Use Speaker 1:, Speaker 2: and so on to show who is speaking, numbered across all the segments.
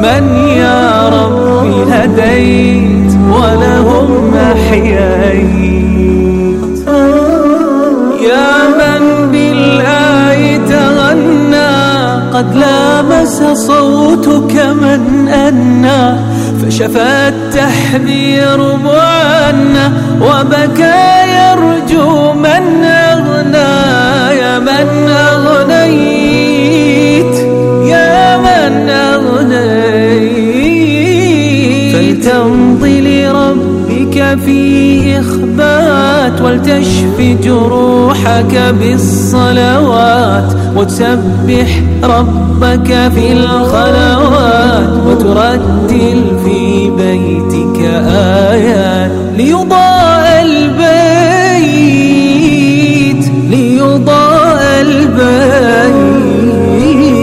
Speaker 1: من يا ربي هديت ولهم أحييت. يا من بالآي تغنى قد لامس صوتك من أنى، فشفى التحذير بعنا وبكى يرجو من أغنى. يا من أغنيت يا من أغنيت، فلتمضي لربك في إخبات ولتشفي جروحك بالصلوات، وتسبح ربك في الخلوات وترتل في بيتك آيات ليضاء البيت ليضاء البيت.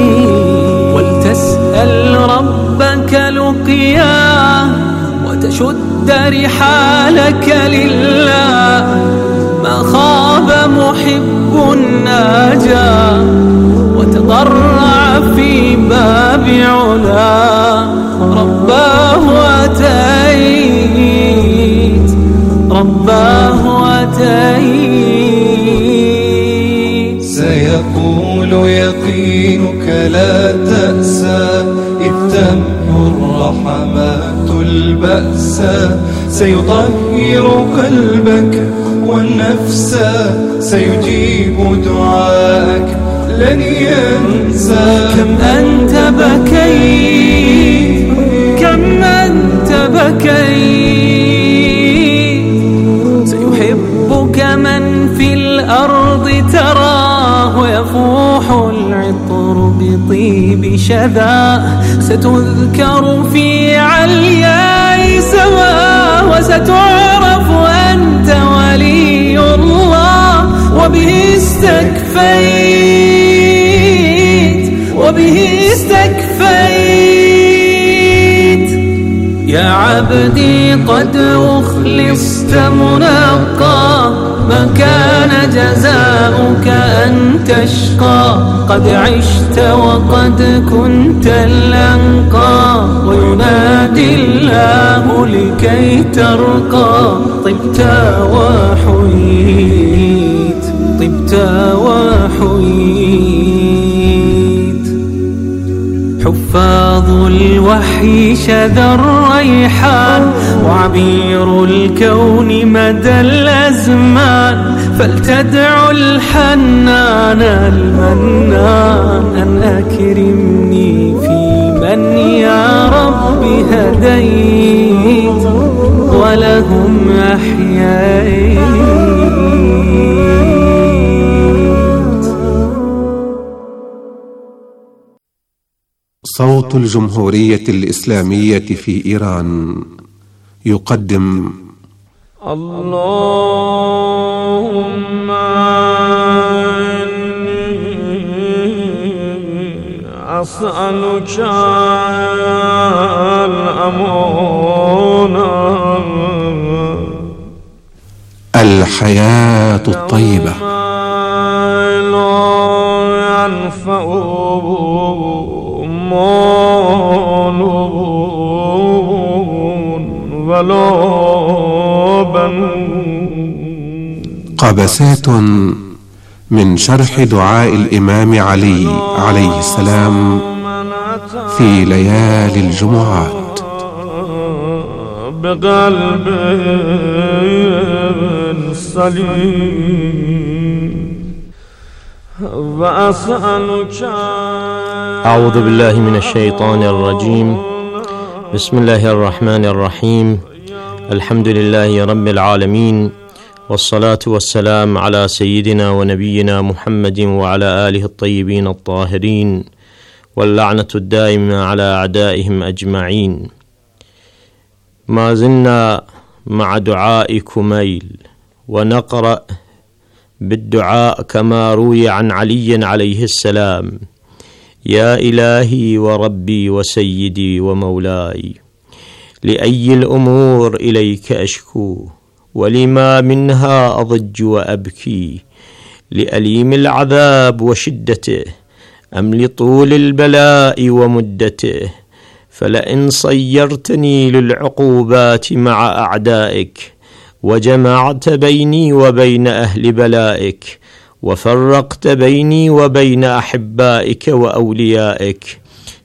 Speaker 1: ولتسأل ربك لقياه وتشد رحالك لله، ما خاب محب ناجى وتضرع في باب علا. رباه أتيت رباه أتيت.
Speaker 2: سيقول يقينك لا تأسى إذ تمحو الرحمات البأسا، سيطهر قلبك والنفس سيجيب دعاءك لن ينسى.
Speaker 1: كم أنت بكيت كم أنت بكيت، سيحبك من في الأرض تراه يفوح العطر بطيب شذاه. ستذكر في علياء سماه وستعرف أنت ولي الله، وبه استكفيت. يا عبدي قد أخلصت منقى، ما كان جزاؤك أن تشقى. قد عشت وقد كنت الأنقى، وينادي الله لكي ترقى. طبت وحييت طبت وحييت. حفاظ الوحي شذا الريحان وعبير الكون مدى الأزمان، فلتدعو الحنان المنان أن أكرمني في من يا رب هديت ولهم أحييت.
Speaker 3: صوت الجمهورية الإسلامية في إيران يقدم
Speaker 4: اللهم إني أسألك الأمان.
Speaker 3: الحياة الطيبة
Speaker 4: لا ينفع مال ولا بنون.
Speaker 3: قبسات من شرح دعاء الإمام علي عليه السلام في ليالي الجمعات.
Speaker 4: بقلب سليم وأسألك.
Speaker 5: أعوذ بالله من الشيطان الرجيم. بسم الله الرحمن الرحيم. الحمد لله رب العالمين، والصلاة والسلام على سيدنا ونبينا محمد وعلى آله الطيبين الطاهرين، واللعنة الدائمة على أعدائهم أجمعين. ما زلنا مع دعاء كميل، ونقرأ بالدعاء كما روي عن علي عليه السلام: يا إلهي وربي وسيدي ومولاي، لأي الأمور إليك أشكو، ولما منها أضج وأبكي، لأليم العذاب وشدته أم لطول البلاء ومدته، فلئن صيرتني للعقوبات مع أعدائك وجمعت بيني وبين أهل بلائك وفرقت بيني وبين أحبائك وأوليائك،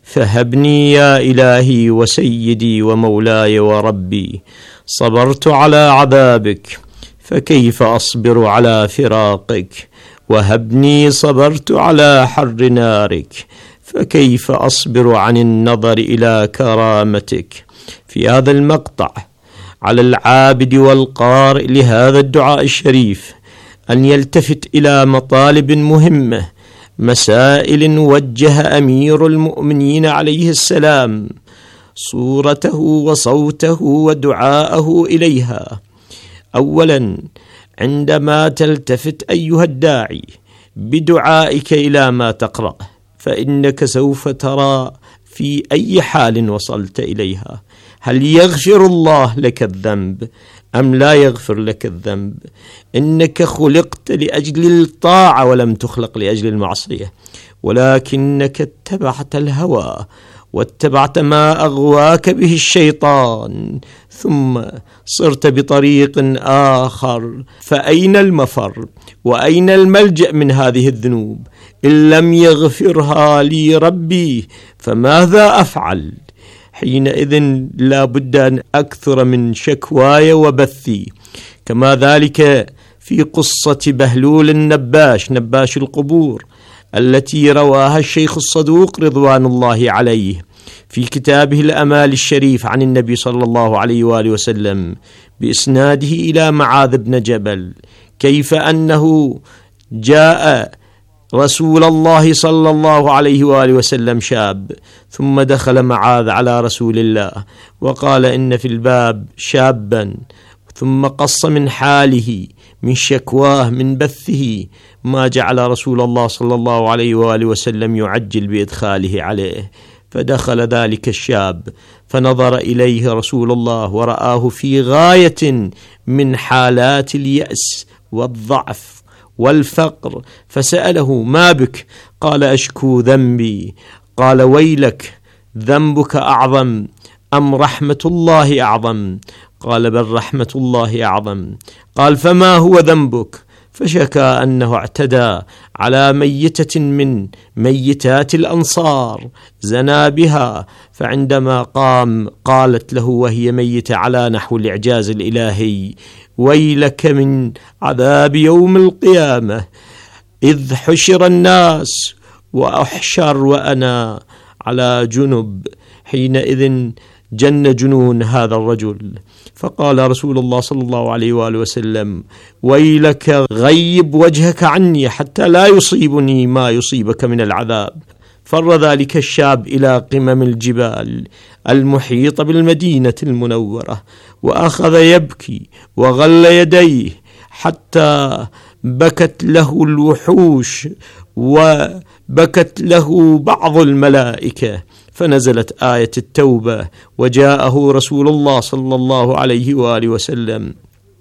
Speaker 5: فهبني يا إلهي وسيدي ومولاي وربي، صبرت على عذابك فكيف أصبر على فراقك، وهبني صبرت على حر نارك فكيف أصبر عن النظر إلى كرامتك. في هذا المقطع على العابد والقارئ لهذا الدعاء الشريف أن يلتفت إلى مطالب مهمة، مسائل وجه أمير المؤمنين عليه السلام صورته وصوته ودعاءه إليها. أولا، عندما تلتفت أيها الداعي بدعائك إلى ما تقرأ، فإنك سوف ترى في أي حال وصلت إليها، هل يغفر الله لك الذنب أم لا يغفر لك الذنب؟ إنك خلقت لأجل الطاعة ولم تخلق لأجل المعصية، ولكنك اتبعت الهوى واتبعت ما أغواك به الشيطان، ثم صرت بطريق آخر. فأين المفر وأين الملجأ من هذه الذنوب؟ إن لم يغفرها لي ربي فماذا أفعل؟ حينئذ لا بد أن أكثر من شكواي وبثي. كما ذلك في قصة بهلول النباش، نباش القبور، التي رواها الشيخ الصدوق رضوان الله عليه في كتابه الأمال الشريف عن النبي صلى الله عليه وآله وسلم بإسناده إلى معاذ بن جبل، كيف أنه جاء رسول الله صلى الله عليه وآله وسلم شاب، ثم دخل معاذ على رسول الله وقال إن في الباب شابا، ثم قص من حاله، من شكواه، من بثه، ما جعل رسول الله صلى الله عليه وآله وسلم يعجل بإدخاله عليه. فدخل ذلك الشاب فنظر إليه رسول الله ورآه في غاية من حالات اليأس والضعف والفقر، فسأله: ما بك؟ قال: أشكو ذنبي. قال: ويلك، ذنبك أعظم أم رحمة الله أعظم؟ قال: بل رحمة الله أعظم. قال: فما هو ذنبك؟ فشكى أنه اعتدى على ميتة من ميتات الأنصار، زنى بها، فعندما قام قالت له وهي ميتة على نحو الإعجاز الإلهي: ويلك من عذاب يوم القيامة إذ حشر الناس وأحشر وأنا على جنب. حينئذ جن جنون هذا الرجل، فقال رسول الله صلى الله عليه وآله وسلم: ويلك، غيب وجهك عني حتى لا يصيبني ما يصيبك من العذاب. فر ذلك الشاب إلى قمم الجبال المحيطة بالمدينة المنورة، وأخذ يبكي وغل يديه حتى بكت له الوحوش وبكت له بعض الملائكة، فنزلت آية التوبة وجاءه رسول الله صلى الله عليه وآله وسلم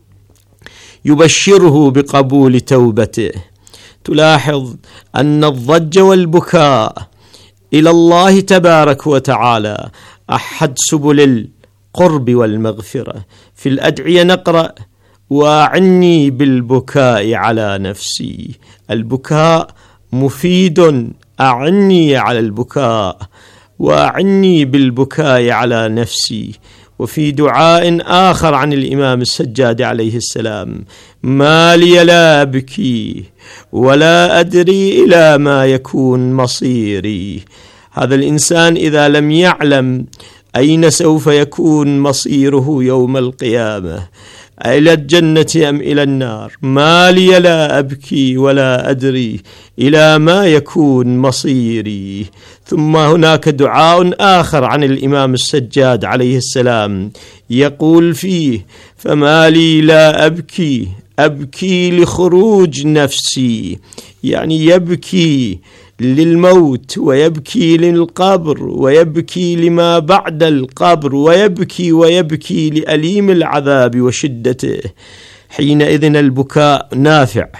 Speaker 5: يبشره بقبول توبته. تلاحظ أن الضج والبكاء إلى الله تبارك وتعالى أحد سبل القرب والمغفرة. في الأدعية نقرأ: وأعني بالبكاء على نفسي. البكاء مفيد، أعني على البكاء، وأعني بالبكاء على نفسي. وفي دعاء آخر عن الإمام السجاد عليه السلام: ما لي لا أبكي ولا أدري إلى ما يكون مصيري. هذا الإنسان إذا لم يعلم أين سوف يكون مصيره يوم القيامة، إلى الجنة أم إلى النار، ما لي لا أبكي ولا أدري إلى ما يكون مصيري. ثم هناك دعاء آخر عن الإمام السجاد عليه السلام يقول فيه: فما لي لا أبكي، أبكي لخروج نفسي، يعني يبكي للموت، ويبكي للقبر، ويبكي لما بعد القبر، ويبكي لأليم العذاب وشدته. حينئذ البكاء نافع،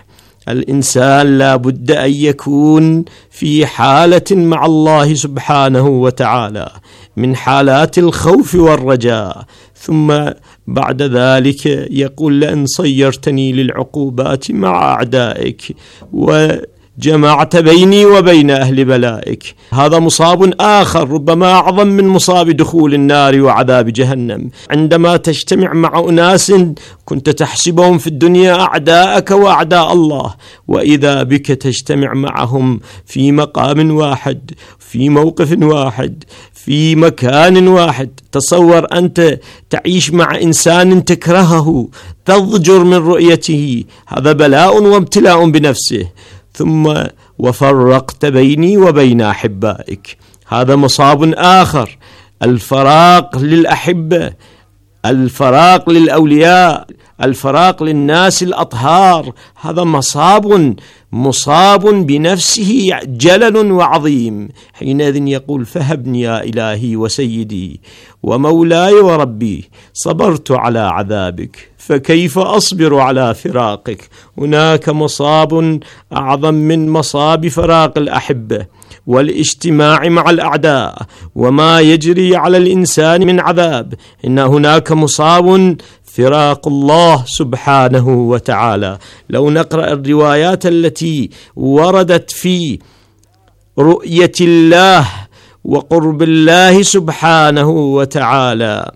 Speaker 5: الإنسان لا بد أن يكون في حالة مع الله سبحانه وتعالى من حالات الخوف والرجاء، ثم بعد ذلك يقول: لأن صيرتني للعقوبات مع أعدائك وجمعت بيني وبين أهل بلائك. هذا مصاب آخر ربما أعظم من مصاب دخول النار وعذاب جهنم، عندما تجتمع مع أناس كنت تحسبهم في الدنيا أعداءك وأعداء الله، وإذا بك تجتمع معهم في مقام واحد، في موقف واحد، في مكان واحد. تصور أنت تعيش مع إنسان تكرهه، تضجر من رؤيته، هذا بلاء وابتلاء بنفسه. ثم وفرقت بيني وبين أحبائك، هذا مصاب آخر. الفراق للأحبة، الفراق للأولياء، الفراق للناس الأطهار، هذا مصاب بنفسه جلل وعظيم. حينئذ يقول: فهبني يا إلهي وسيدي ومولاي وربي، صبرت على عذابك فكيف أصبر على فراقك. هناك مصاب أعظم من مصاب فراق الأحبة والاجتماع مع الأعداء وما يجري على الإنسان من عذاب. إن هناك مصاب فراق الله سبحانه وتعالى. لو نقرأ الروايات التي وردت في رؤية الله وقرب الله سبحانه وتعالى،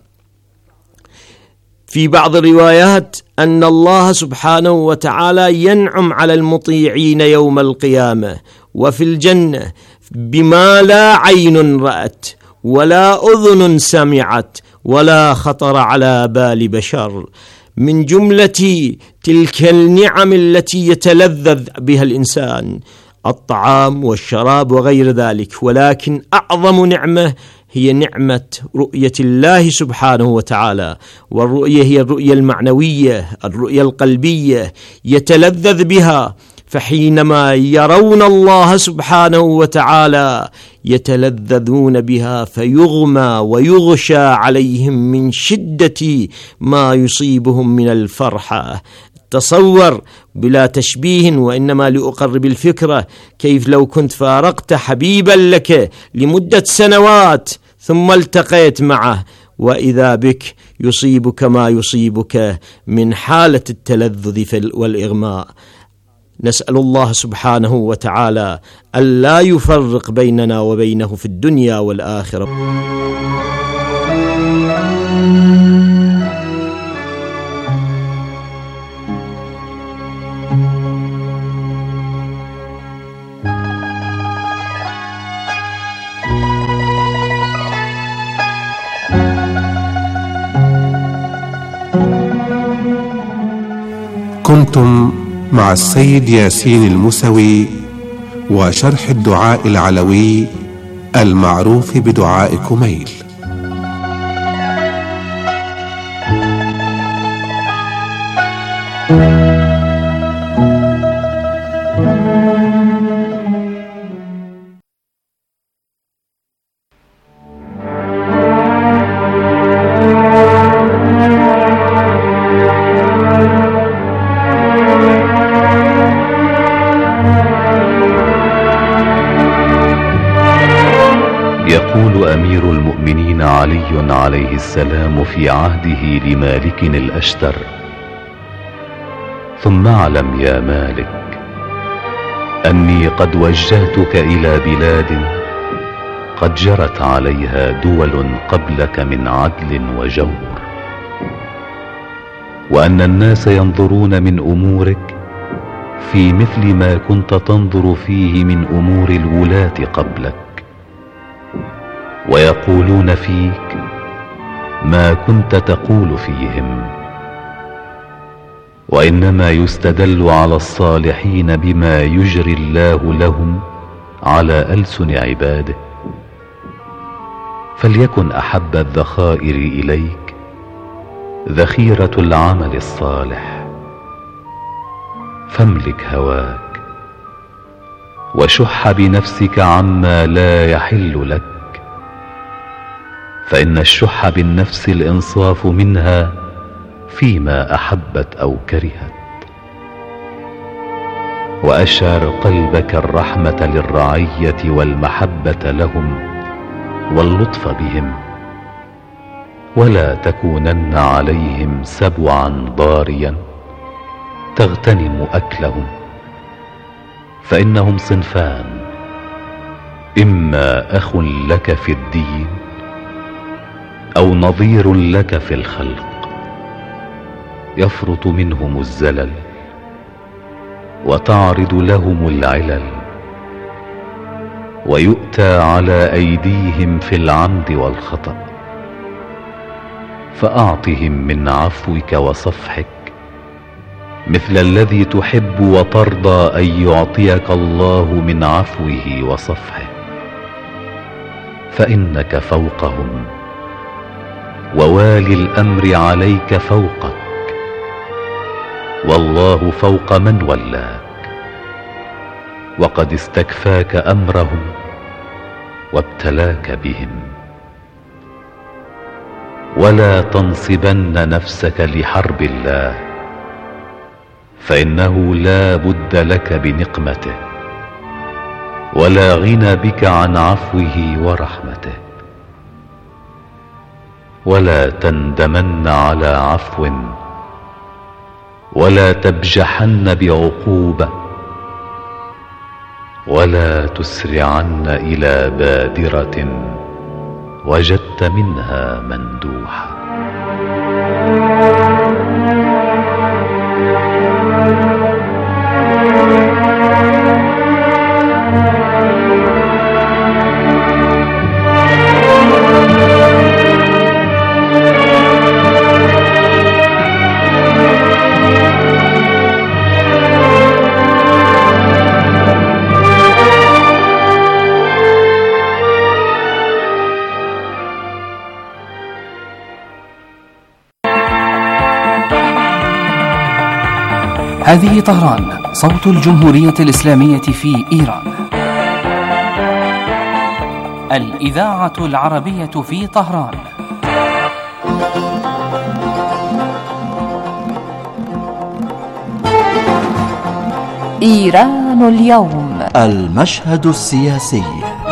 Speaker 5: في بعض الروايات أن الله سبحانه وتعالى ينعم على المطيعين يوم القيامة وفي الجنة بما لا عين رأت ولا أذن سمعت ولا خطر على بال بشر، من جملة تلك النعم التي يتلذذ بها الإنسان، الطعام والشراب وغير ذلك. ولكن أعظم نعمة هي نعمة رؤية الله سبحانه وتعالى، والرؤية هي الرؤية المعنوية، الرؤية القلبية، يتلذذ بها. فحينما يرون الله سبحانه وتعالى يتلذذون بها، فيغمى ويغشى عليهم من شدة ما يصيبهم من الفرحة. تصور بلا تشبيه وإنما لأقرب الفكرة، كيف لو كنت فارقت حبيبا لك لمدة سنوات ثم التقيت معه، وإذا بك يصيبك ما يصيبك من حالة التلذذ والإغماء. نسأل الله سبحانه وتعالى ألا يفرق بيننا وبينه في الدنيا والآخرة.
Speaker 3: كنتم مع السيد ياسين الموسوي وشرح الدعاء العلوي المعروف بدعاء كميل.
Speaker 6: يقول أمير المؤمنين علي عليه السلام في عهده لمالك الأشتر: ثم اعلم يا مالك أني قد وجهتك إلى بلاد قد جرت عليها دول قبلك من عدل وجور، وأن الناس ينظرون من أمورك في مثل ما كنت تنظر فيه من أمور الولاة قبلك، ويقولون فيك ما كنت تقول فيهم، وإنما يستدل على الصالحين بما يجري الله لهم على ألسن عباده. فليكن أحب الذخائر إليك ذخيرة العمل الصالح، فاملك هواك وشح بنفسك عما لا يحل لك، فإن الشح بالنفس الإنصاف منها فيما أحبت أو كرهت. وأشعر قلبك الرحمة للرعية والمحبة لهم واللطف بهم، ولا تكونن عليهم سبعا ضاريا تغتنم أكلهم، فإنهم صنفان: إما أخ لك في الدين أو نظير لك في الخلق، يفرط منهم الزلل وتعرض لهم العلل، ويؤتى على أيديهم في العمد والخطأ، فأعطهم من عفوك وصفحك مثل الذي تحب وترضى أن يعطيك الله من عفوه وصفحه، فإنك فوقهم، ووالي الأمر عليك فوقك، والله فوق من ولاك، وقد استكفاك أمرهم وابتلاك بهم. ولا تنصبن نفسك لحرب الله، فإنه لا بد لك بنقمته، ولا غنى بك عن عفوه ورحمته. ولا تندمن على عفو، ولا تبجحن بعقوبة، ولا تسرعن إلى بادرة وجدت منها مندوحة.
Speaker 7: هذه طهران، صوت الجمهورية الإسلامية في إيران. الإذاعة العربية في طهران.
Speaker 8: إيران اليوم.
Speaker 9: المشهد السياسي.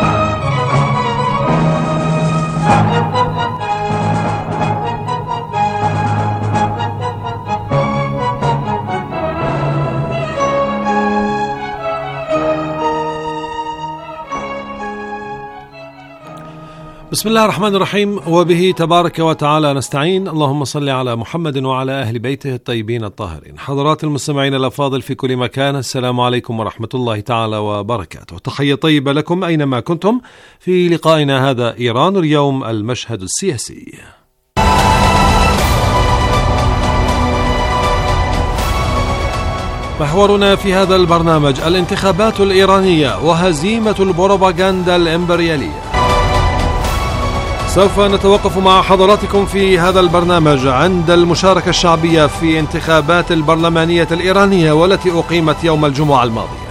Speaker 10: بسم الله الرحمن الرحيم، وبه تبارك وتعالى نستعين. اللهم صل على محمد وعلى أهل بيته الطيبين الطاهرين. حضرات المستمعين الأفاضل في كل مكان، السلام عليكم ورحمة الله تعالى وبركاته. تحية طيبة لكم أينما كنتم في لقائنا هذا إيران اليوم، المشهد السياسي. محورنا في هذا البرنامج: الانتخابات الإيرانية وهزيمة البروباغندا الإمبريالية. سوف نتوقف مع حضراتكم في هذا البرنامج عند المشاركة الشعبية في انتخابات البرلمانية الإيرانية والتي أقيمت يوم الجمعة الماضية.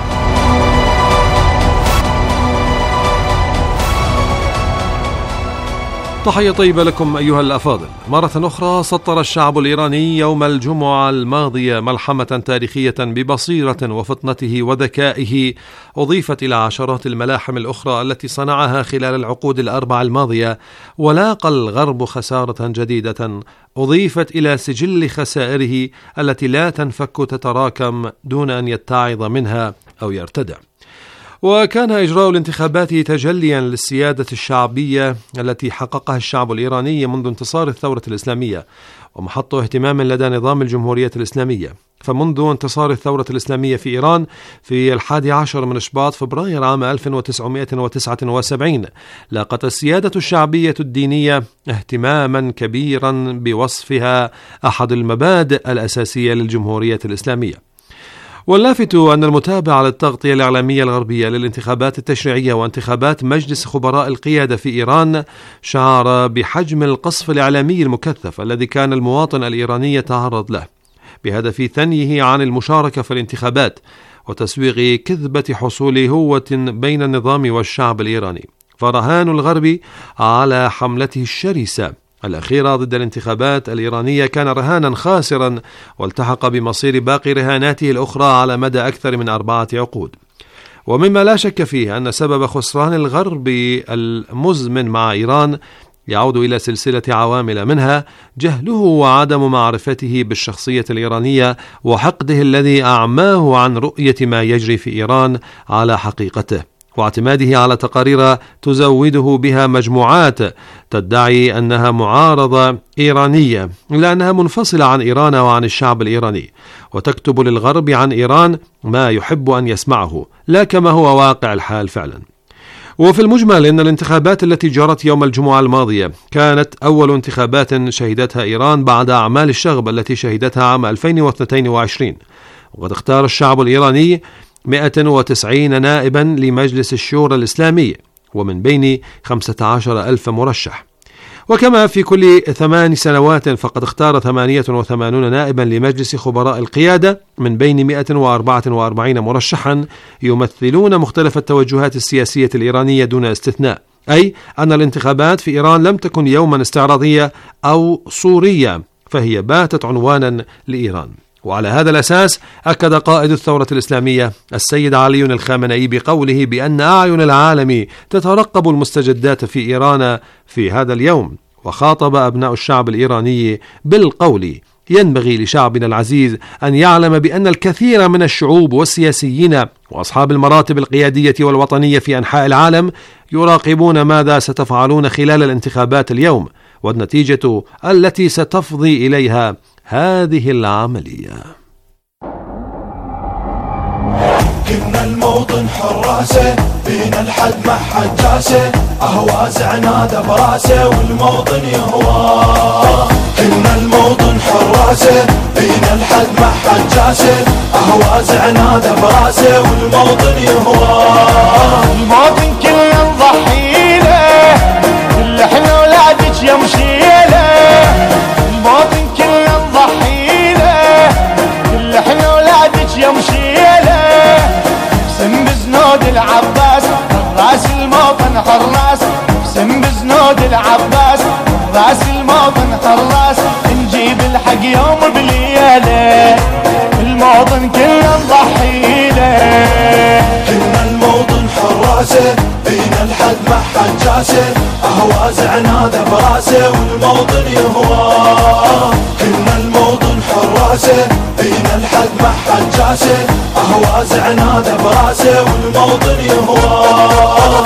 Speaker 10: تحية طيبة لكم أيها الأفاضل. مرة أخرى سطر الشعب الإيراني يوم الجمعة الماضية ملحمة تاريخية ببصيرة وفطنته وذكائه، أضيفت إلى عشرات الملاحم الأخرى التي صنعها خلال العقود الأربع الماضية، ولاقى الغرب خسارة جديدة أضيفت إلى سجل خسائره التي لا تنفك تتراكم دون أن يتعظ منها أو يرتدع. وكان إجراء الانتخابات تجليا للسيادة الشعبية التي حققها الشعب الإيراني منذ انتصار الثورة الإسلامية، ومحط اهتمام لدى نظام الجمهورية الإسلامية. فمنذ انتصار الثورة الإسلامية في إيران في 11 من شباط فبراير عام 1979 لاقت السيادة الشعبية الدينية اهتماما كبيرا بوصفها أحد المبادئ الأساسية للجمهورية الإسلامية. واللافت أن المتابع للتغطية الإعلامية الغربية للانتخابات التشريعية وانتخابات مجلس خبراء القيادة في إيران شعر بحجم القصف الإعلامي المكثف الذي كان المواطن الإيراني يتعرض له بهدف ثنيه عن المشاركة في الانتخابات وتسويغ كذبة حصول هوة بين النظام والشعب الإيراني. فرهان الغرب على حملته الشرسة الأخيرة ضد الانتخابات الإيرانية كان رهانا خاسرا والتحق بمصير باقي رهاناته الأخرى على مدى أكثر من 4 عقود. ومما لا شك فيه أن سبب خسران الغرب المزمن مع إيران يعود إلى سلسلة عوامل، منها جهله وعدم معرفته بالشخصية الإيرانية وحقده الذي أعماه عن رؤية ما يجري في إيران على حقيقته، واعتماده على تقارير تزوده بها مجموعات تدعي أنها معارضة إيرانية لأنها منفصلة عن إيران وعن الشعب الإيراني، وتكتب للغرب عن إيران ما يحب أن يسمعه لا كما هو واقع الحال فعلا. وفي المجمل إن الانتخابات التي جرت يوم الجمعة الماضية كانت أول انتخابات شهدتها إيران بعد أعمال الشغب التي شهدتها عام 2022، وقد اختار الشعب الإيراني 190 نائبا لمجلس الشورى الإسلامي ومن بين 15,000 مرشح. وكما في كل 8 سنوات فقد اختار 88 نائبا لمجلس خبراء القيادة من بين 144 مرشحا يمثلون مختلف التوجهات السياسية الإيرانية دون استثناء، أي أن الانتخابات في إيران لم تكن يوما استعراضية أو صورية، فهي باتت عنوانا لإيران. وعلى هذا الأساس أكد قائد الثورة الإسلامية السيد علي الخامنئي بقوله بأن أعين العالم تترقب المستجدات في إيران في هذا اليوم، وخاطب أبناء الشعب الإيراني بالقول: ينبغي لشعبنا العزيز أن يعلم بأن الكثير من الشعوب والسياسيين وأصحاب المراتب القيادية والوطنية في أنحاء العالم يراقبون ماذا ستفعلون خلال الانتخابات اليوم، والنتيجة التي ستفضي إليها هذه العملية.
Speaker 8: كنا الموطن حراسه بين الحد مع حجاسه، أهواز عناده براسه والموطن يهواه. كنا الموطن حراسه بين الحد مع حجاسه، أهواز عناده براسه والموطن يهواه.
Speaker 11: الموطن كله نضحي له، كل احنا ولادك يمشيله. الموطن كله نضحي له، كل احنا ولادك يمشيله. اقسم بزنود العباس راس الموطن حراس، اقسم بزنود العباس راس الموطن حراس. نجيب الحق يوم بليله، الموطن كله نضحي له.
Speaker 8: كنا الموطن حراسه بين الحد مع حجاسه، أهواز عناده براسه والموطن يهواه. كنا الموطن حراسه بين الحد مع حجاسه، أهواز عناده براسه والموطن يهواه.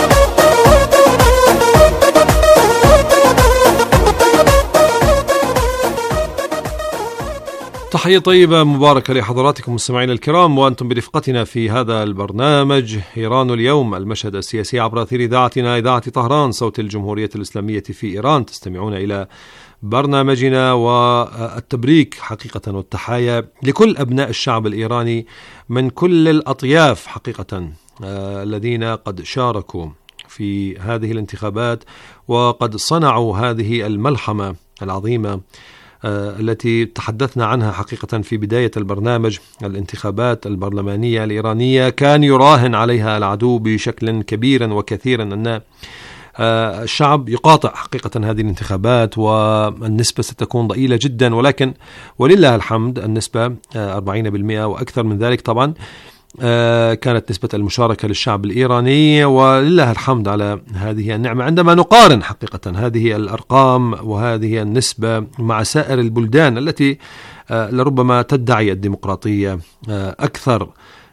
Speaker 10: تحية طيبة مباركة لحضراتكم مستمعينا الكرام، وأنتم برفقتنا في هذا البرنامج إيران اليوم، المشهد السياسي عبر أثير إذاعتنا إذاعة طهران صوت الجمهورية الإسلامية في إيران. تستمعون إلى برنامجنا والتبريك حقيقة والتحايا لكل أبناء الشعب الإيراني من كل الأطياف حقيقة الذين قد شاركوا في هذه الانتخابات وقد صنعوا هذه الملحمة العظيمة التي تحدثنا عنها حقيقة في بداية البرنامج. الانتخابات البرلمانية الإيرانية كان يراهن عليها العدو بشكل كبير وكثير أن الشعب يقاطع حقيقة هذه الانتخابات والنسبة ستكون ضئيلة جدا، ولكن ولله الحمد النسبة 40% وأكثر من ذلك طبعا كانت نسبة المشاركة للشعب الإيراني، ولله الحمد على هذه النعمة. عندما نقارن حقيقة هذه الأرقام وهذه النسبة مع سائر البلدان التي لربما تدعي الديمقراطية أكثر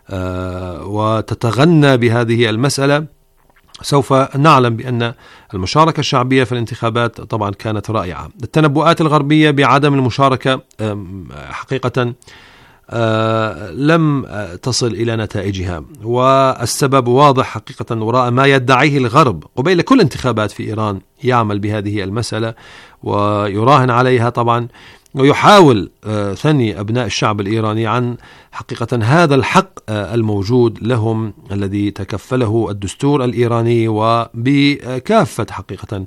Speaker 10: وتتغنى بهذه المسألة، سوف نعلم بأن المشاركة الشعبية في الانتخابات طبعا كانت رائعة. التنبؤات الغربية بعدم المشاركة حقيقة لم تصل إلى نتائجها، والسبب واضح حقيقة وراء ما يدعيه الغرب قبيل كل انتخابات في إيران. يعمل بهذه المسألة ويراهن عليها طبعا، ويحاول ثني أبناء الشعب الإيراني عن حقيقة هذا الحق الموجود لهم الذي تكفله الدستور الإيراني وبكافة حقيقة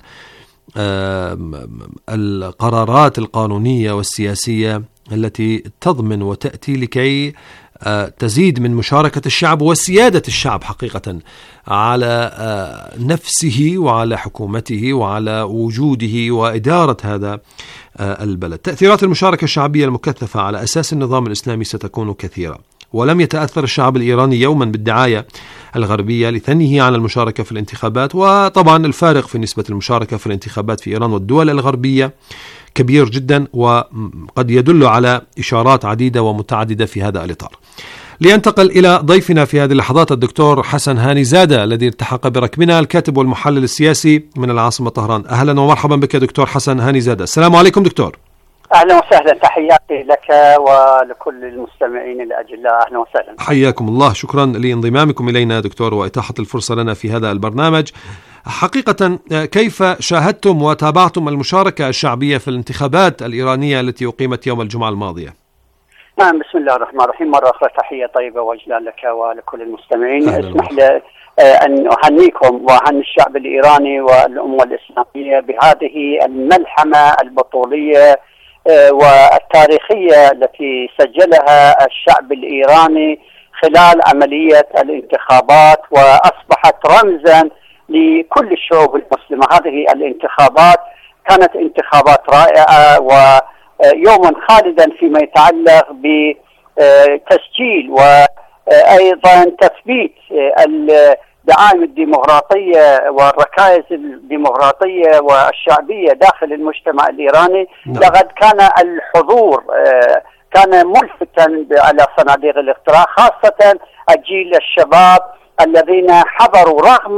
Speaker 10: القرارات القانونية والسياسية التي تضمن وتأتي لكي تزيد من مشاركة الشعب وسيادة الشعب حقيقة على نفسه وعلى حكومته وعلى وجوده وإدارة هذا البلد. تأثيرات المشاركة الشعبية المكثفة على أساس النظام الإسلامي ستكون كثيرة، ولم يتأثر الشعب الإيراني يوما بالدعاية الغربية لثنيه عن المشاركة في الانتخابات. وطبعا الفارق في نسبة المشاركة في الانتخابات في إيران والدول الغربية كبير جدا، وقد يدل على إشارات عديدة ومتعددة في هذا الإطار. لينتقل إلى ضيفنا في هذه اللحظات الدكتور حسن هانيزادة الذي التحق بركبنا، الكاتب والمحلل السياسي من العاصمة طهران. أهلا ومرحبا بك دكتور حسن هانيزادة. السلام عليكم دكتور.
Speaker 12: أهلا وسهلا، تحياتي لك ولكل المستمعين الأجلاء، أهلا وسهلا.
Speaker 10: حياكم الله، شكرا لانضمامكم إلينا دكتور وإتاحة الفرصة لنا في هذا البرنامج. حقيقة كيف شاهدتم وتابعتم المشاركة الشعبية في الانتخابات الإيرانية التي أقيمت يوم الجمعة الماضية؟
Speaker 12: نعم، بسم الله الرحمن الرحيم. مرة أخرى تحية طيبة وإجلال لك ولكل المستمعين. اسمح لي أن أهنيكم وأهني الشعب الإيراني والأمة الإسلامية بهذه الملحمة البطولية والتاريخية التي سجلها الشعب الإيراني خلال عملية الانتخابات، وأصبحت رمزا لكل الشعوب المسلمة. هذه الانتخابات كانت انتخابات رائعة ويوما خالدا فيما يتعلق بتسجيل وأيضا تثبيت الدعائم الديمقراطية والركائز الديمقراطية والشعبية داخل المجتمع الإيراني. لقد كان الحضور كان ملفتا على صناديق الاقتراع، خاصة الجيل الشباب الذين حضروا رغم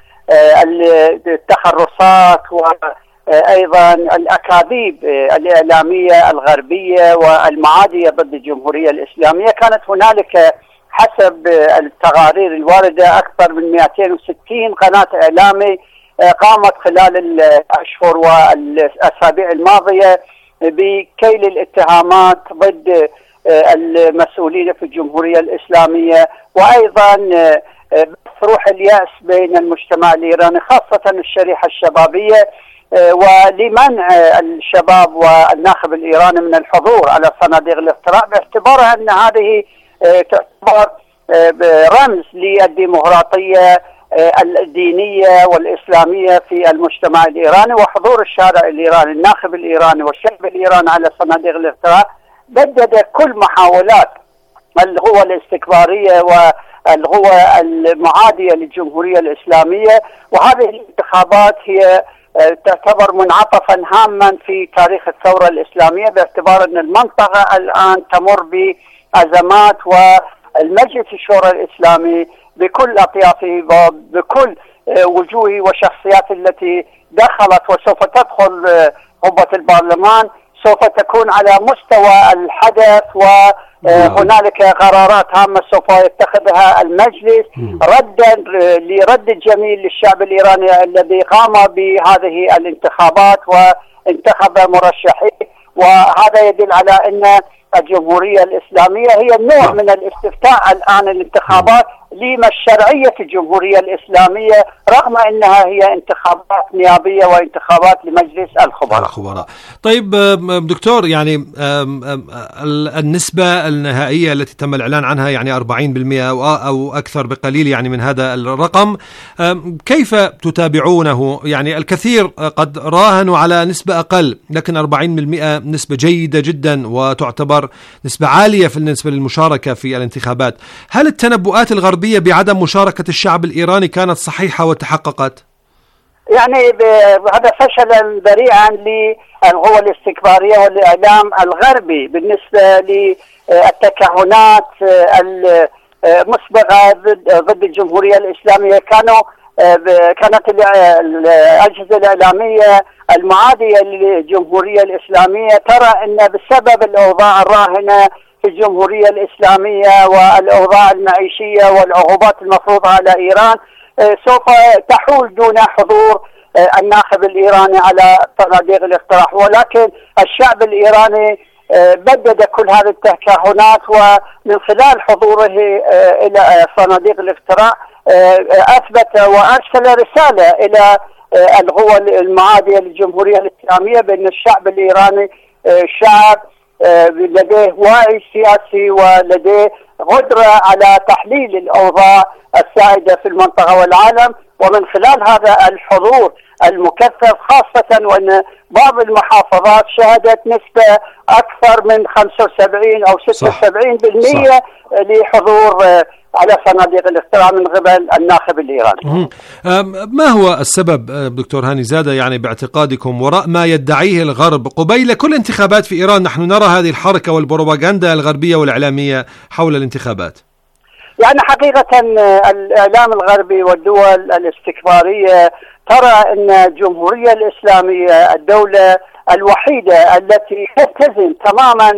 Speaker 12: التحرصات وأيضا الأكاذيب الإعلامية الغربية والمعادية ضد الجمهورية الإسلامية. كانت هنالك حسب التقارير الواردة أكثر من 260 قناة إعلامي قامت خلال الأشهر والأسابيع الماضية بكيل الاتهامات ضد المسؤولين في الجمهورية الإسلامية، وأيضا روح اليأس بين المجتمع الإيراني خاصة الشريحة الشبابية، ولمنع الشباب والناخب الإيراني من الحضور على صناديق الاقتراع باعتبارها أن هذه تعتبر رمز للديمقراطية الدينية والإسلامية في المجتمع الإيراني. وحضور الشارع الإيراني، الناخب الإيراني والشعب الإيراني على صناديق الاقتراع بدد كل محاولات القوى الاستكبارية والقوى المعادية للجمهورية الإسلامية. وهذه الانتخابات هي تعتبر منعطفا هاما في تاريخ الثورة الإسلامية، باعتبار أن المنطقة الآن تمر بأزمات، والمجلس الشورى الإسلامي بكل أطيافه وبكل وجوهه وشخصيات التي دخلت وسوف تدخل قبة البرلمان سوف تكون على مستوى الحدث، وهنالك قرارات هامة سوف يتخذها المجلس ردا لرد الجميل للشعب الإيراني الذي قام بهذه الانتخابات وانتخب مرشحين. وهذا يدل على أن الجمهورية الإسلامية هي نوع من الاستفتاء الآن الانتخابات لمشروعية الجمهورية الإسلامية، رغم أنها هي انتخابات نيابية وانتخابات لمجلس الخبراء.
Speaker 10: طيب دكتور، يعني النسبة النهائية التي تم الإعلان عنها يعني 40% أو أكثر بقليل يعني من هذا الرقم، كيف تتابعونه؟ يعني الكثير قد راهنوا على نسبة أقل، لكن 40% نسبة جيدة جدا وتعتبر نسبة عالية في بالنسبة للمشاركة في الانتخابات. هل التنبؤات الغربية بعدم مشاركة الشعب الإيراني كانت صحيحة وتحققت؟
Speaker 12: يعني هذا فشلا ذريعا للقوى الاستكبارية والإعلام الغربي بالنسبة للتكهنات المسبقة ضد الجمهورية الإسلامية. كانت الأجهزة الإعلامية المعادية للجمهورية الإسلامية ترى أن بسبب الأوضاع الراهنة في الجمهورية الإسلامية والأوضاع المعيشية والعقوبات المفروضة على إيران سوف تحول دون حضور الناخب الإيراني على صناديق الاقتراع. ولكن الشعب الإيراني بدد كل هذه التكهنات، ومن خلال حضوره إلى صناديق الاقتراع أثبت وأرسل رسالة إلى القوى المعادية للجمهورية الإسلامية بأن الشعب الإيراني شعب لديه وعي سياسي ولديه قدرة على تحليل الأوضاع السائدة في المنطقة والعالم، ومن خلال هذا الحضور المكثف، خاصة وأن بعض المحافظات شهدت نسبة أكثر من 75 أو 76% لحضور على صناديق الاقتراع من قبل الناخب الإيراني.
Speaker 10: ما هو السبب دكتور هاني زادة يعني باعتقادكم وراء ما يدعيه الغرب قبيل كل انتخابات في إيران؟ نحن نرى هذه الحركة والبروباغندا الغربية والإعلامية حول الانتخابات.
Speaker 12: يعني حقيقة الإعلام الغربي والدول الاستكبارية ترى أن الجمهورية الإسلامية الدولة الوحيدة التي تلتزم تماما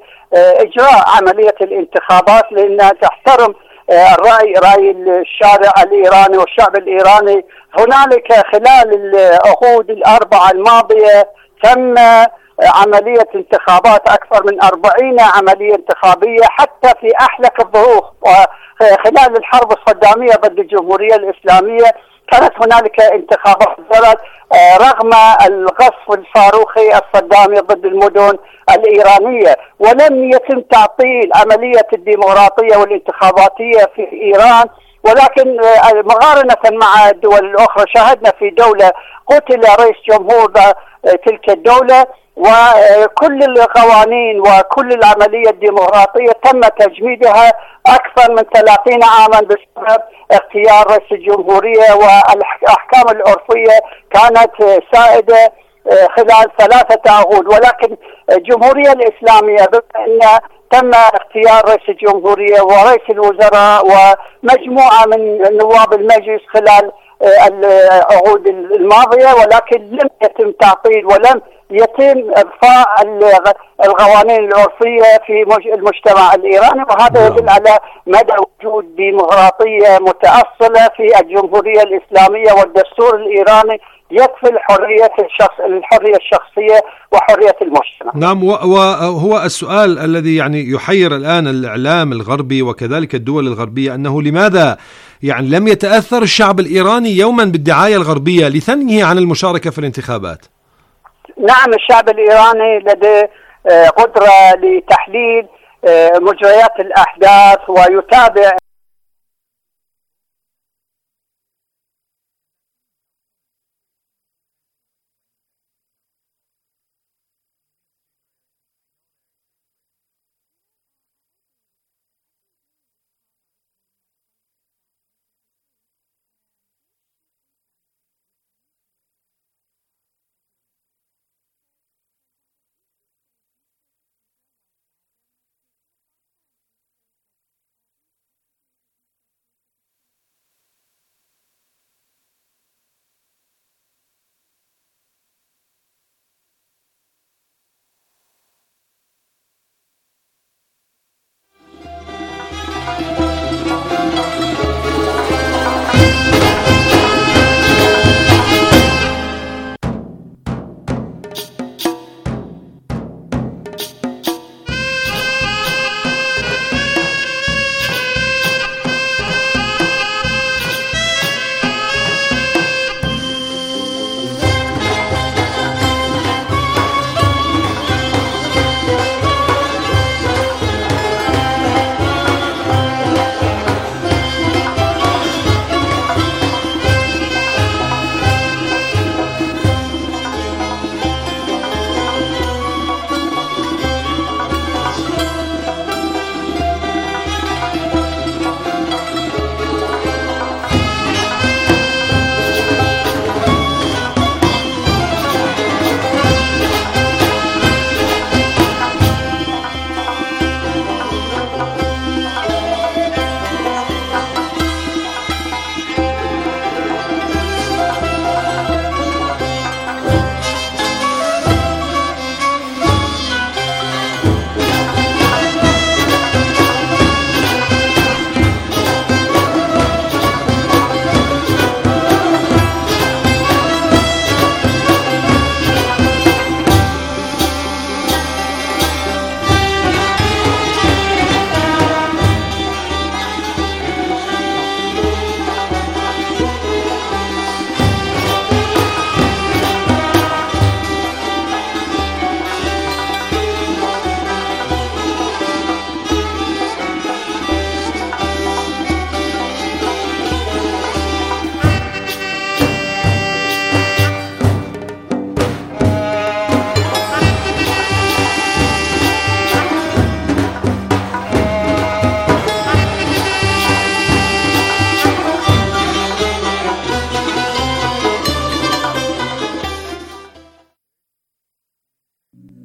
Speaker 12: بإجراء عملية الانتخابات، لأنها تحترم رأي الشارع الإيراني والشعب الإيراني. هنالك خلال العقود الأربعة الماضية تم عملية انتخابات أكثر من 40 عملية انتخابية حتى في أحلك الظروف. وخلال الحرب الصدامية ضد الجمهورية الإسلامية كانت هنالك انتخابات جرت رغم القصف الصاروخي الصدامي ضد المدن الإيرانية، ولم يتم تعطيل عملية الديمقراطية والانتخاباتية في إيران. ولكن مقارنة مع الدول الأخرى شاهدنا في دولة قتل رئيس جمهور تلك الدولة، وكل القوانين وكل العملية الديمقراطية تم تجميدها أكثر من 30 عاما بسبب اختيار رئيس الجمهورية، والأحكام العرفية كانت سائدة خلال 3 عقود. ولكن الجمهورية الإسلامية بما أن تم اختيار رئيس الجمهورية ورئيس الوزراء ومجموعة من نواب المجلس خلال العقود الماضية، ولكن لم يتم تعطيل ولم يتم إضفاء القوانين العرفية في المجتمع الإيراني، وهذا يدل على مدى وجود ديمقراطية متأصلة في الجمهورية الإسلامية. والدستور الإيراني يكفل الحرية الشخصية وحرية المجتمع.
Speaker 10: نعم، وهو السؤال الذي يعني يحير الآن الإعلام الغربي وكذلك الدول الغربية، أنه لماذا يعني لم يتأثر الشعب الإيراني يوما بالدعاية الغربية لثنيه عن المشاركة في الانتخابات؟
Speaker 12: نعم، الشعب الإيراني لديه قدرة لتحليل مجريات الأحداث ويتابع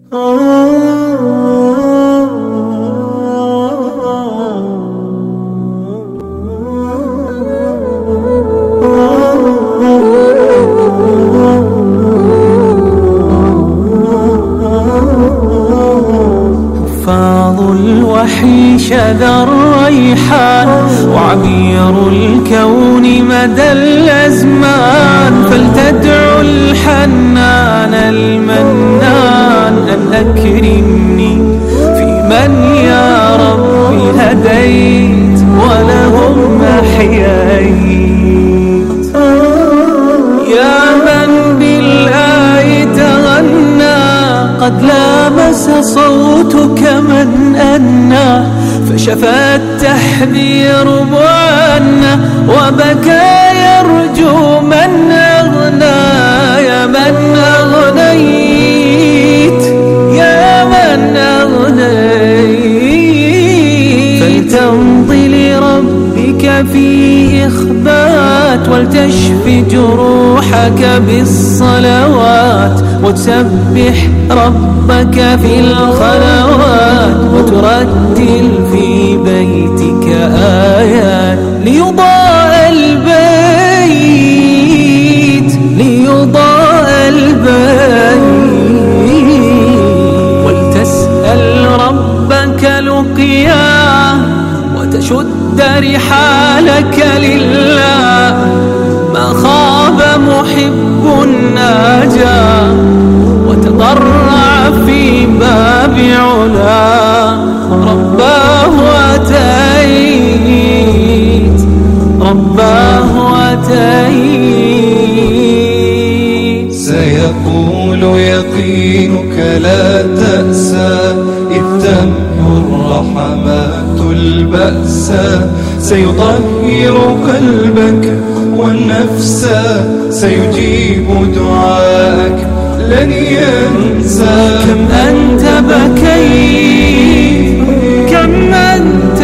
Speaker 1: الوحي شذا الريحان وعبير الكون مدى الأزمان فلتدعو الحنان المنان أن أكرمني في من يا ربي هديت ولهم أحييت يا من بالآي تغنى قد لامس صوتك من أنى فشفى التحذير بعنا وبكى يرجو من أغنى يا من أغنيت يا من أغنيت فلتمضي لربك في إخبات ولتشفي جروحك بالصلوات وتسبح ربك في الخلوات وترتل في بيتك آيات ليضاء البيت ولتسأل ربك لقياه وتشد رحالك لله ما خاب محب ناجى وتضرع في باب علا رباه أتيت
Speaker 2: سيقول يقينك لا تأسى إذ تمحو الرحمات البأسا سيطهر قلبك والنفس سيجيب دعاءك لن ينسى
Speaker 1: كم أنت بكيت كم أنت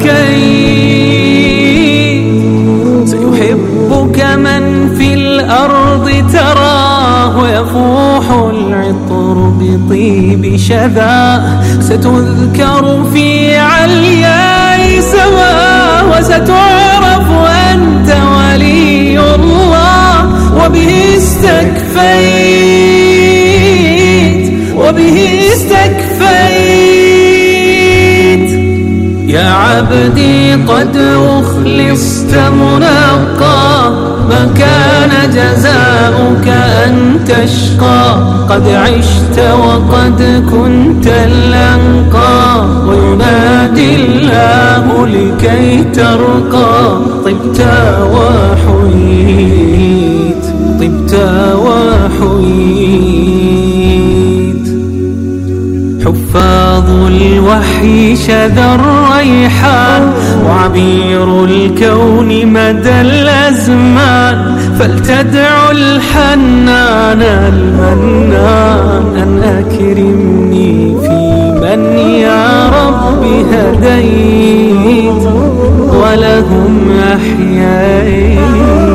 Speaker 1: بكيت سيحبك من في الأرض تراه ويفوح العطر بطيب شذاه ستذكر في علياء سماه وستعرف أنت ولي الله وبه استكفيت يا عبدي قد أخلصت منقى ما كان جزاؤك أن تشقى قد عشت وقد كنت الأنقى وينادي الله لكي ترقى طبت وحييت حفاظ الوحي شذا الريحان وعبير الكون مدى الأزمان فلتدعو الحنان المنان أن أكرمني في من يا رب هديت ولهم أحييت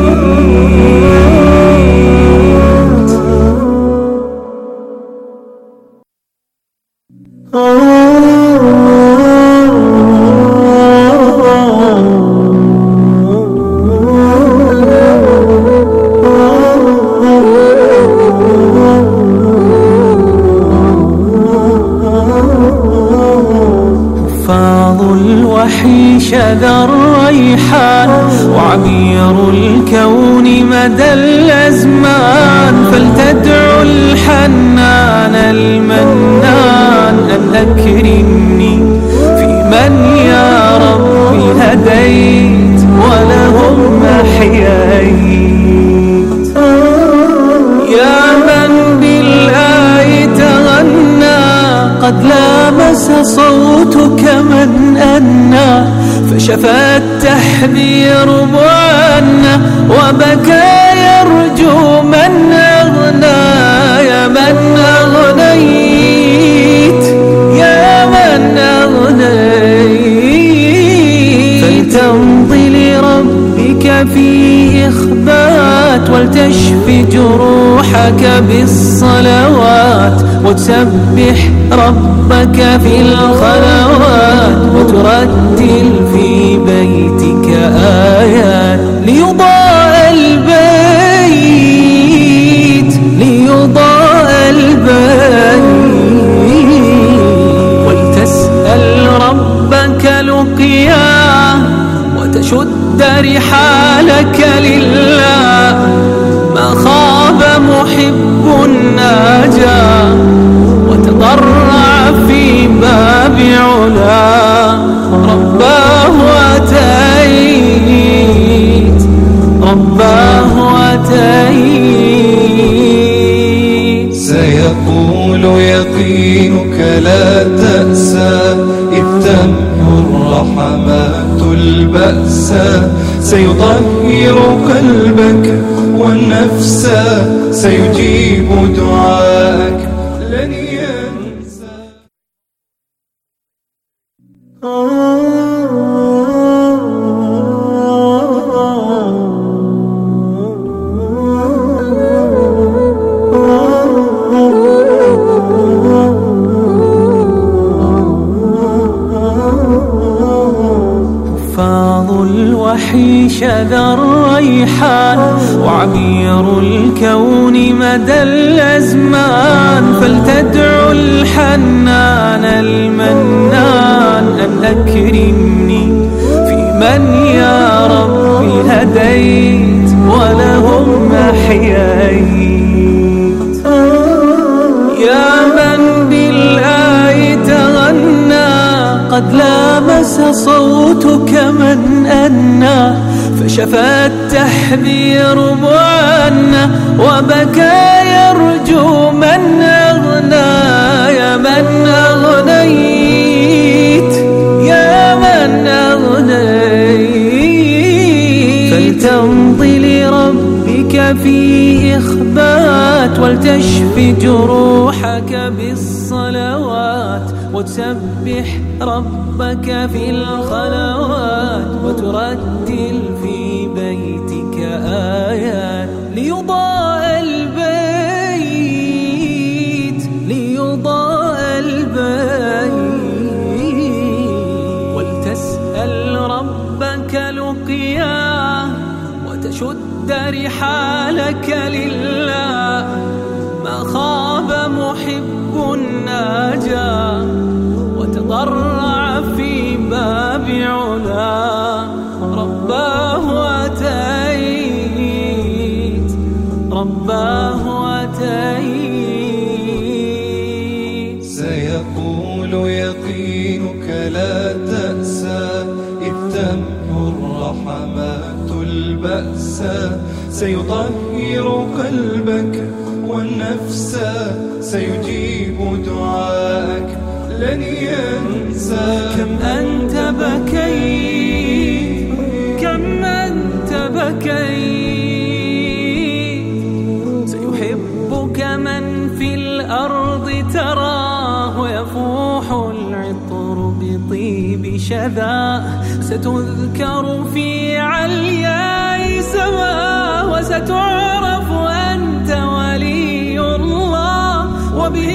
Speaker 1: الوحي شذا الريحان وعبير الكون مدى الأزمان فلتدعو الحنان المنان أن أكرمني في من يا ربي هديت ولهم أحييت يا من بالآي تغنى قد لامس صوتك من أنى فشفى التحذير بعنا وبكى يرجو من أغنى يا من أغنيت يا من أغنيت فلتمضي لربك في إخبات ولتشفي جروحك جروحك بالصلوات وتسبح ربك في الخلوات وترتل في بيتك آيات ليضاء البيت ولتسأل ربك لقياه وتشد رحالك لله ما خاب محب ناجا وتضرع في باب علا رباه أتيت
Speaker 2: سيقول يقينك لا تأسى إذ تمحو الرحمات البأسا سيطهر قلبك والنفس سيجيب دعاءك لن ينسى.
Speaker 1: الوحي شذا الريحان وعبير الكون مدى الأزمان فلتدعو الحنان المنان أن أكرمني في من يا ربي هديت ولهم أحييت يا من بالآي تغنى قد لامس صوتك من أنى فشفى التحذير معنا وبكى يرجو من أغنى يا من أغنيت يا من أغنيت فلتمضي لربك في إخبات ولتشفي جروحك بالصلوات وتسبح ربك في الخلوات وترتل في بيتك آيات ليضاء البيت ولتسأل ربك لقياه وتشد رحالك لله ما خاب محب ناجا وتضرع في باب علا رباه أتيت
Speaker 2: سيقول يقينك لا تأسى إذ تمحو الرحمات البأسا سيطهر قلبك والنفس سيجيب دعاءك لن ينسى.
Speaker 1: كم أنت بكيت سيحبك من في الأرض تراه ويفوح العطر بطيب شذاه ستذكر في علياء سماه وستعرف أنت ولي الله وبه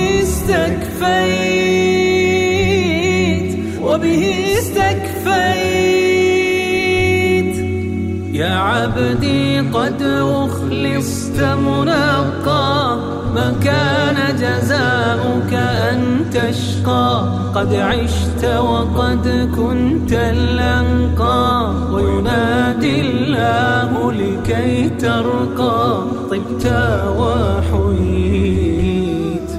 Speaker 1: استكفيت يا عبدي قد أخلصت منقى ما كان جزاؤك أن تشقى قد عشت وقد كنت الأنقى وينادي الله لكي ترقى طبت وحييت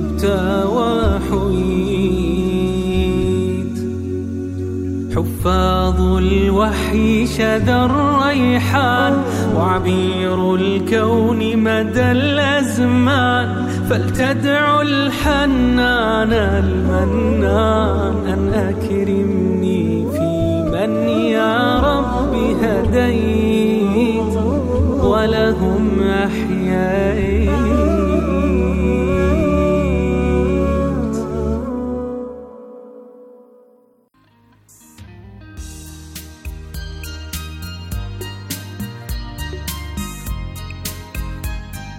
Speaker 1: حفاظ الوحي شذا الريحان وعبير الكون مدى الأزمان فلتدعو الحنان المنان أن أكرمني في من يا رب هديت ولهم أحييت.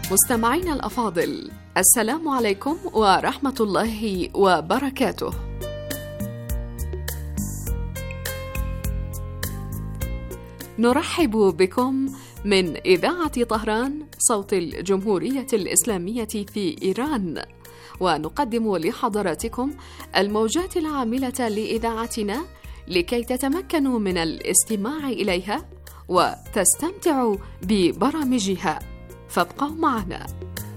Speaker 13: مستمعينا الأفاضل، السلام عليكم ورحمة الله وبركاته. نرحب بكم من إذاعة طهران صوت الجمهورية الإسلامية في إيران، ونقدم لحضراتكم الموجات العاملة لإذاعتنا لكي تتمكنوا من الاستماع إليها وتستمتعوا ببرامجها، فابقوا معنا.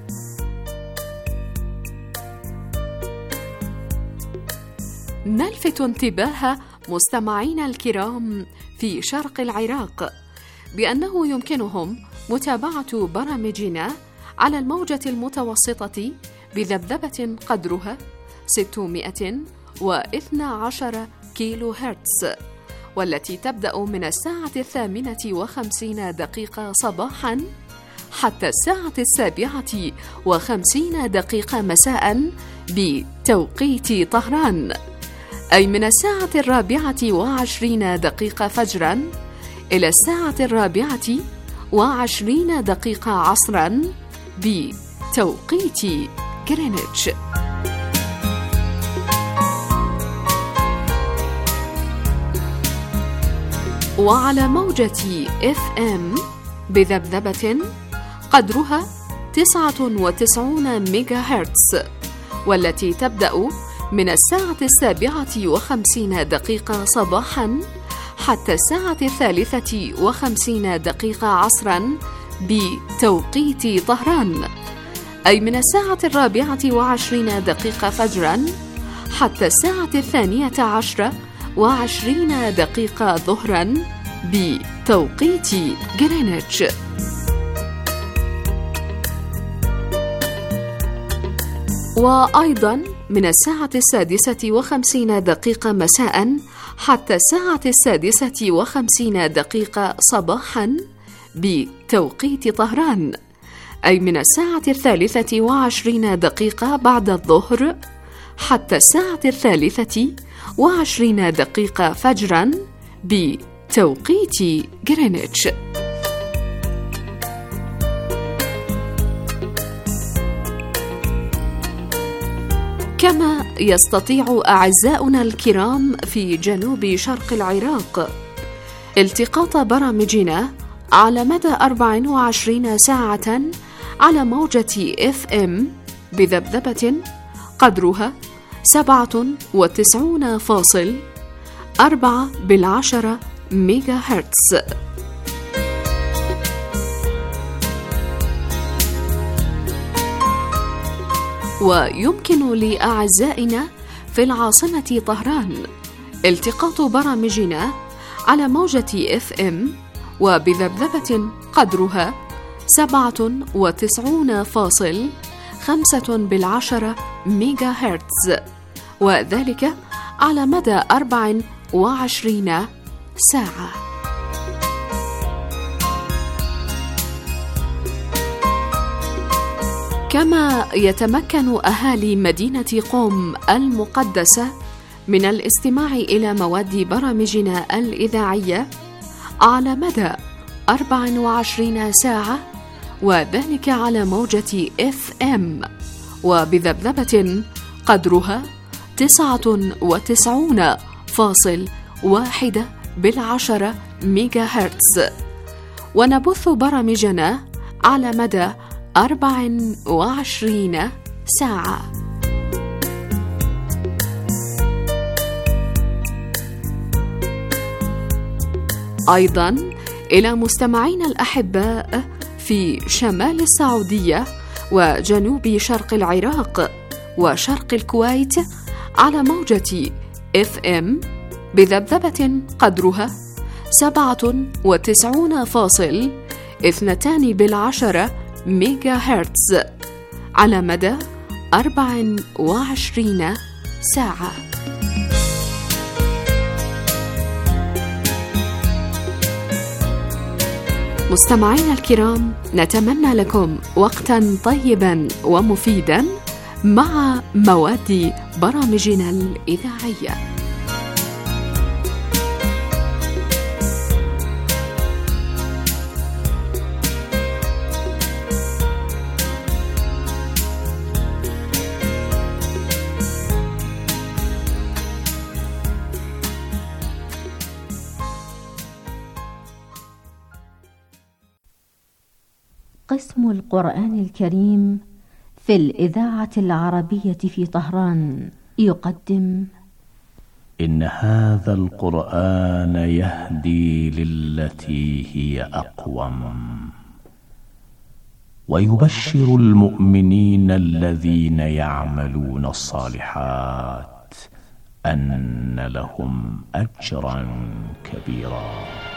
Speaker 13: نلفت انتباه مستمعينا الكرام في شرق العراق بأنه يمكنهم متابعة برامجنا على الموجة المتوسطة بذبذبة قدرها 612 كيلو هرتز، والتي تبدأ من الساعة 58 صباحاً حتى الساعة 57 مساءً بتوقيت طهران، أي من الساعة 24 فجراً إلى الساعة 24 عصراً بتوقيت غرينتش. وعلى موجة FM بذبذبة قدرها 99 ميجا هرتز، والتي تبدأ من الساعة 57 صباحاً حتى الساعة 53 عصراً بتوقيت طهران، أي من الساعة 24 فجراً حتى الساعة 12:20 ظهراً بتوقيت غرينتش. وأيضاً من الساعة 6:50 مساءً حتى الساعة 6:50 صباحاً بتوقيت طهران، أي من الساعة 23 بعد الظهر حتى الساعة 23 فجراً بتوقيت غرينتش. كما يستطيع أعزاؤنا الكرام في جنوب شرق العراق التقاط برامجنا على مدى 24 ساعة على موجة FM بذبذبة قدرها 97.4 ميجا هرتز. ويمكن لأعزائنا في العاصمة طهران التقاط برامجنا على موجة FM وبذبذبة قدرها 97.5 ميجا هرتز، وذلك على مدى 24 ساعة. كما يتمكن أهالي مدينة قم المقدسة من الاستماع إلى مواد برامجنا الإذاعية على مدى 24 ساعة، وذلك على موجة FM وبذبذبة قدرها 99.1 ميجا هرتز، ونبث برامجنا على مدى 24 ساعة. أيضاً إلى مستمعينا الأحباء في شمال السعودية وجنوب شرق العراق وشرق الكويت على موجة FM بذبذبة قدرها 97.2 ميجا هرتز على مدى 24 ساعة. مستمعينا الكرام، نتمنى لكم وقتا طيبا ومفيدا مع مواد برامجنا الإذاعية.
Speaker 14: موسم القرآن الكريم في الإذاعة العربية في طهران يقدم:
Speaker 15: إن هذا القرآن يهدي للتي هي أقوم ويبشر المؤمنين الذين يعملون الصالحات أن لهم أجرا كبيرا.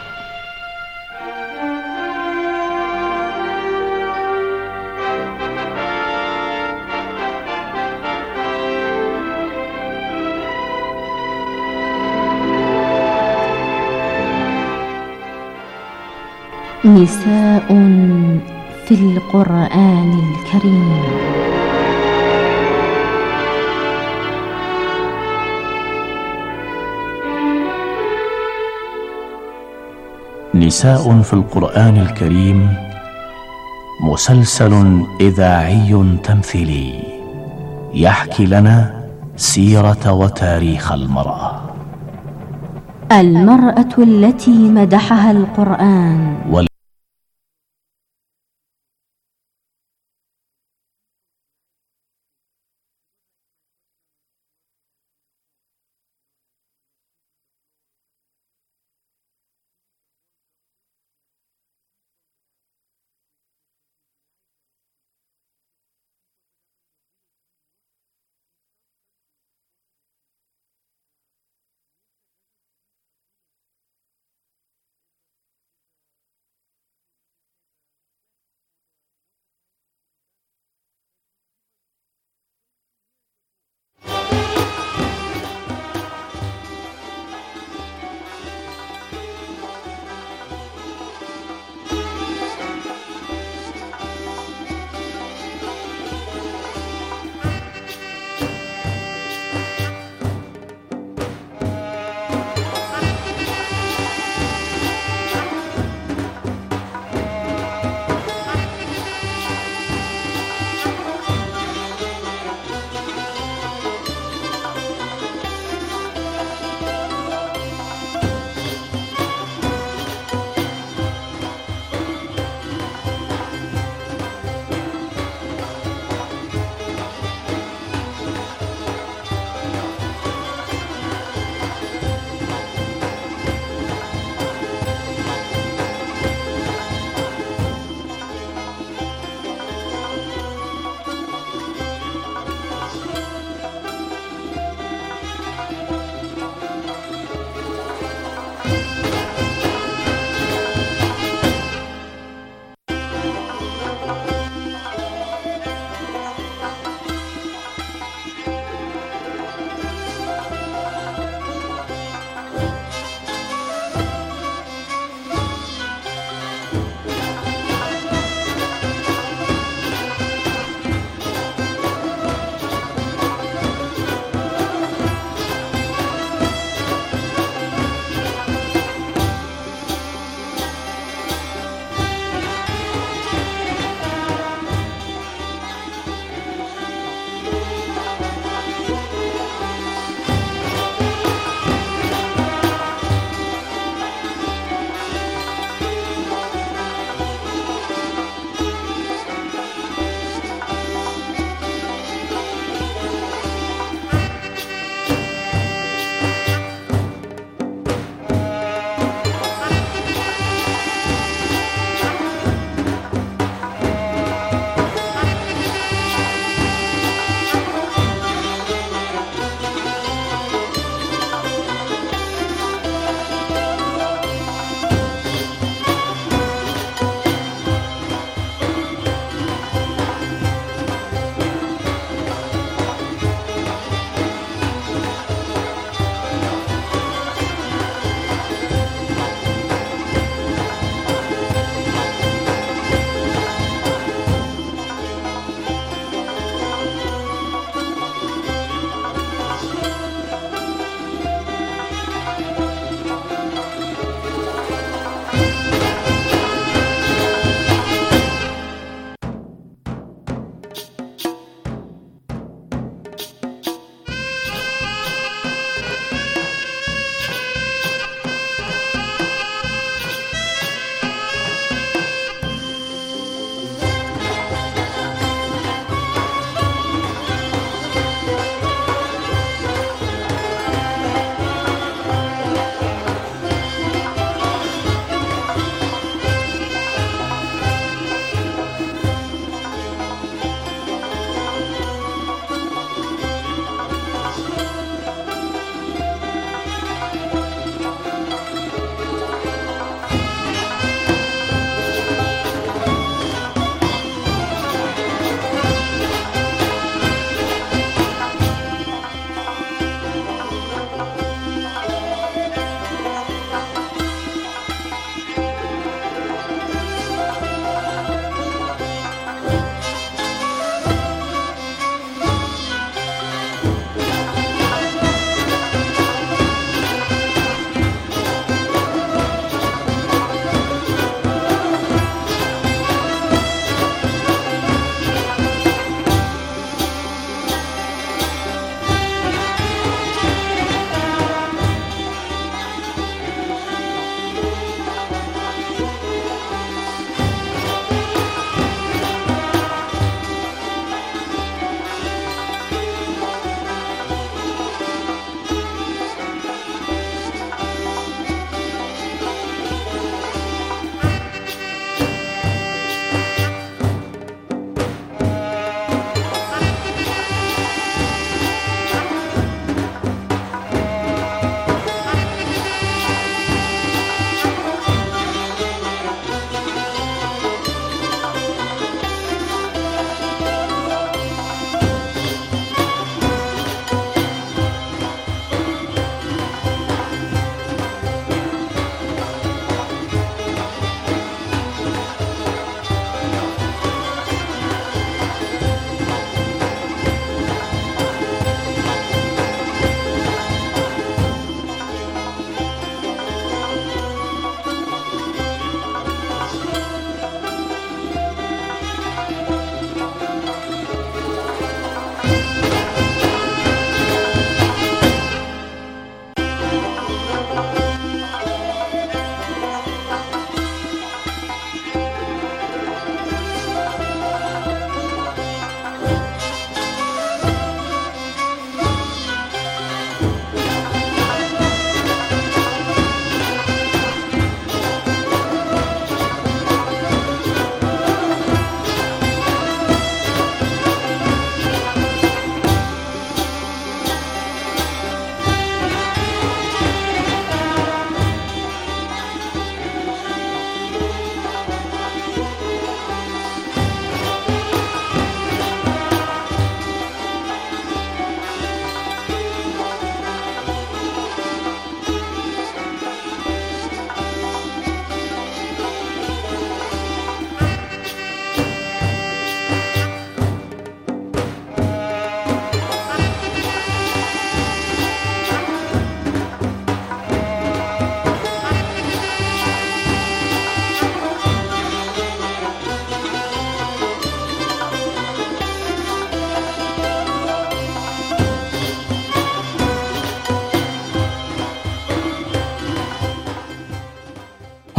Speaker 14: نساء في القرآن الكريم.
Speaker 15: نساء في القرآن الكريم مسلسل إذاعي تمثيلي يحكي لنا سيرة وتاريخ المرأة
Speaker 14: التي مدحها القرآن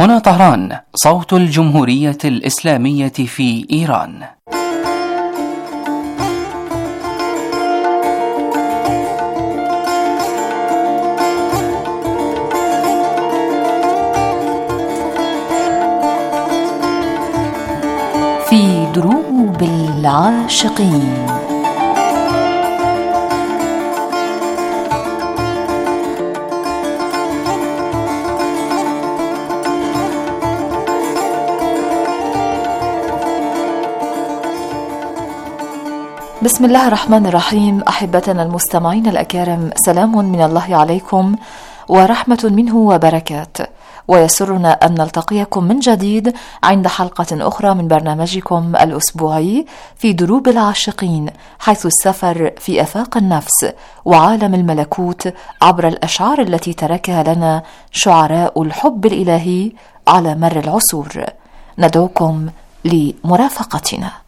Speaker 7: هنا طهران، صوت الجمهورية الإسلامية في إيران.
Speaker 14: في دروب العاشقين.
Speaker 16: بسم الله الرحمن الرحيم. أحبتنا المستمعين الأكارم، سلام من الله عليكم ورحمة منه وبركات، ويسرنا أن نلتقيكم من جديد عند حلقة أخرى من برنامجكم الأسبوعي في دروب العاشقين، حيث السفر في آفاق النفس وعالم الملكوت عبر الأشعار التي تركها لنا شعراء الحب الإلهي على مر العصور. ندعوكم لمرافقتنا.